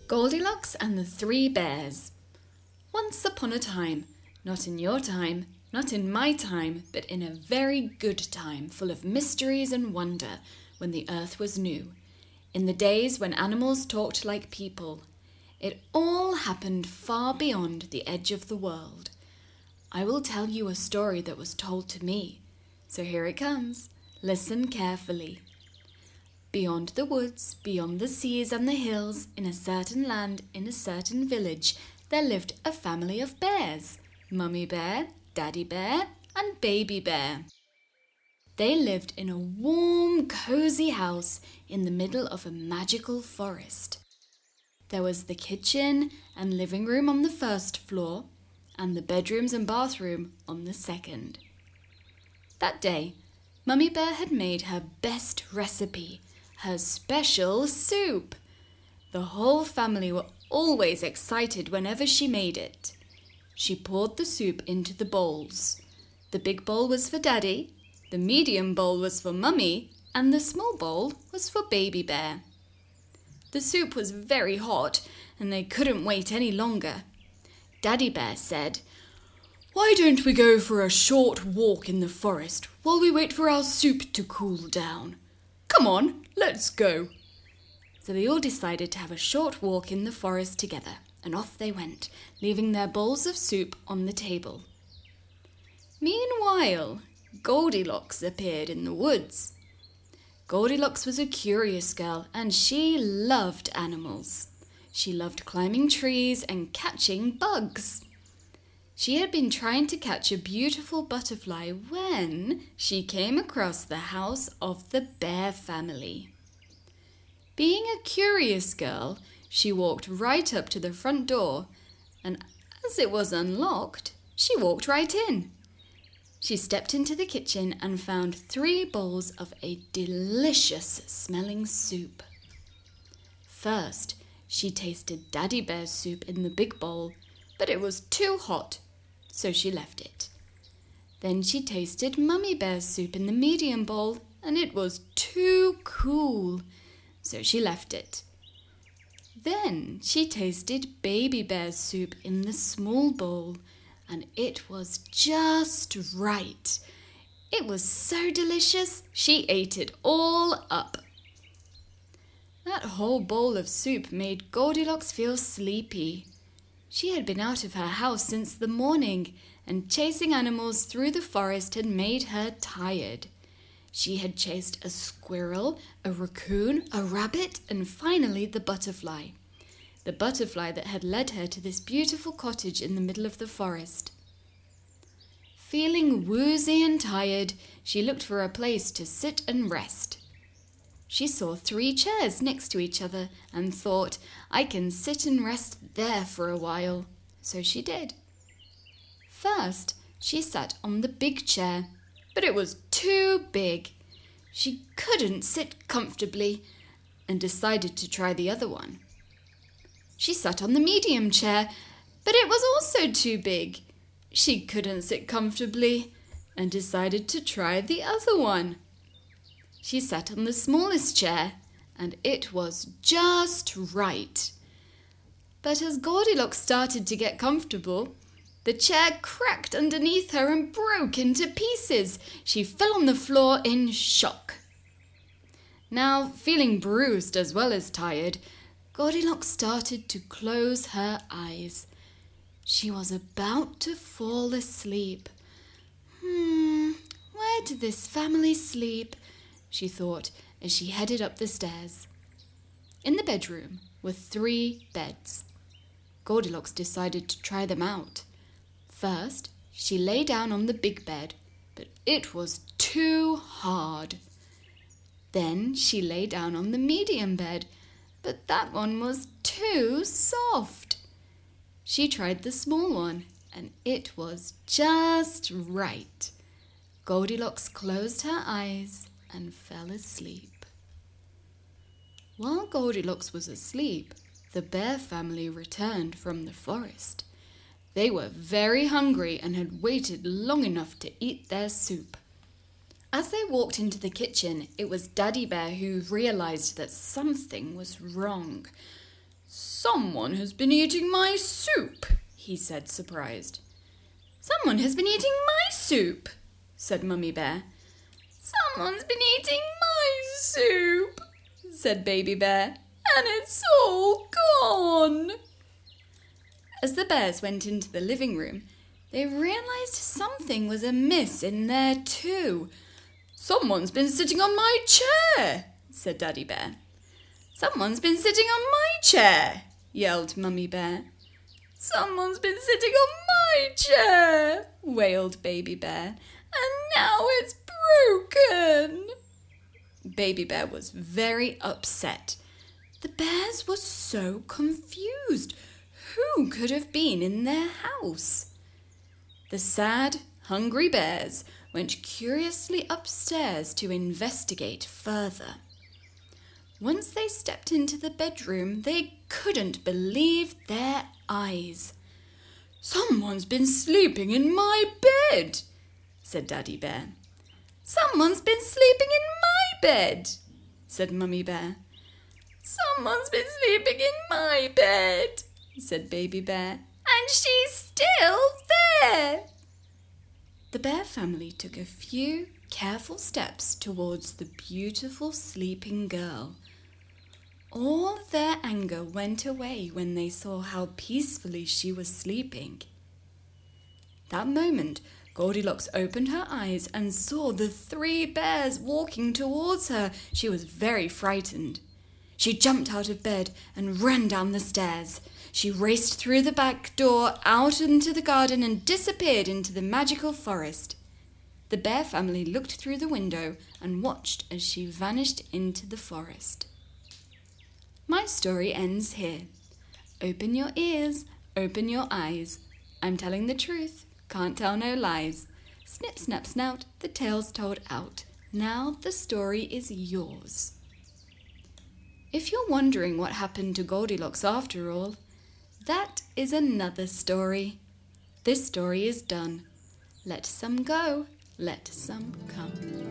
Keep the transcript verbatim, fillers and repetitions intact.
Goldilocks and the Three Bears. Once upon a time, not in your time, not in my time, but in a very good time, full of mysteries and wonder, when the earth was new, in the days when animals talked like people. It all happened far beyond the edge of the world. I will tell you a story that was told to me, so here it comes. Listen carefully. Beyond the woods, beyond the seas and the hills, in a certain land, in a certain village, there lived a family of bears. Mummy Bear, Daddy Bear, and Baby Bear. They lived in a warm, cozy house in the middle of a magical forest. There was the kitchen and living room on the first floor, and the bedrooms and bathroom on the second. That day, Mummy Bear had made her best recipe, her special soup. The whole family were always excited whenever she made it. She poured the soup into the bowls. The big bowl was for Daddy, the medium bowl was for Mummy, and the small bowl was for Baby Bear. The soup was very hot, and they couldn't wait any longer. Daddy Bear said, "Why don't we go for a short walk in the forest while we wait for our soup to cool down? Come on, let's go." So they all decided to have a short walk in the forest together, and off they went, leaving their bowls of soup on the table. Meanwhile, Goldilocks appeared in the woods. Goldilocks was a curious girl, and she loved animals. She loved climbing trees and catching bugs. She had been trying to catch a beautiful butterfly when she came across the house of the bear family. Being a curious girl, she walked right up to the front door, and as it was unlocked, she walked right in. She stepped into the kitchen and found three bowls of a delicious smelling soup. First, she tasted Daddy Bear's soup in the big bowl, but it was too hot, so she left it. Then she tasted Mummy Bear's soup in the medium bowl, and it was too cool, so she left it. Then she tasted Baby Bear's soup in the small bowl, and it was just right. It was so delicious, she ate it all up. That whole bowl of soup made Goldilocks feel sleepy. She had been out of her house since the morning, and chasing animals through the forest had made her tired. She had chased a squirrel, a raccoon, a rabbit, and finally the butterfly. The butterfly that had led her to this beautiful cottage in the middle of the forest. Feeling woozy and tired, she looked for a place to sit and rest. She saw three chairs next to each other and thought, "I can sit and rest there for a while." So she did. First, she sat on the big chair, but it was too big. She couldn't sit comfortably and decided to try the other one. She sat on the medium chair, but it was also too big. She couldn't sit comfortably and decided to try the other one. She sat on the smallest chair, and it was just right. But as Goldilocks started to get comfortable, the chair cracked underneath her and broke into pieces. She fell on the floor in shock. Now, feeling bruised as well as tired, Goldilocks started to close her eyes. She was about to fall asleep. Hmm, where did this family sleep? She thought as she headed up the stairs. In the bedroom were three beds. Goldilocks decided to try them out. First, she lay down on the big bed, but it was too hard. Then she lay down on the medium bed, but that one was too soft. She tried the small one, and it was just right. Goldilocks closed her eyes and fell asleep. While Goldilocks was asleep, the bear family returned from the forest. They were very hungry and had waited long enough to eat their soup. As they walked into the kitchen, it was Daddy Bear who realized that something was wrong. "Someone has been eating my soup," he said, surprised. "Someone has been eating my soup," said Mummy Bear. "Someone's been eating my soup," said Baby Bear, "and it's all gone." As the bears went into the living room, they realized something was amiss in there too. "Someone's been sitting on my chair," said Daddy Bear. "Someone's been sitting on my chair," yelled Mummy Bear. "Someone's been sitting on my chair," wailed Baby Bear, "and now it's broken." Baby Bear was very upset. The bears were so confused. Who could have been in their house? The sad, hungry bears went curiously upstairs to investigate further. Once they stepped into the bedroom, they couldn't believe their eyes. "Someone's been sleeping in my bed," said Daddy Bear. "Someone's been sleeping in my bed," said Mummy Bear. "Someone's been sleeping in my bed," said Baby Bear, "and she's still there." The bear family took a few careful steps towards the beautiful sleeping girl. All their anger went away when they saw how peacefully she was sleeping. That moment, Goldilocks opened her eyes and saw the three bears walking towards her. She was very frightened. She jumped out of bed and ran down the stairs. She raced through the back door, out into the garden, and disappeared into the magical forest. The bear family looked through the window and watched as she vanished into the forest. My story ends here. Open your ears, open your eyes. I'm telling the truth, can't tell no lies. Snip, snap, snout, the tale's told out. Now the story is yours. If you're wondering what happened to Goldilocks after all, that is another story. This story is done. Let some go, let some come.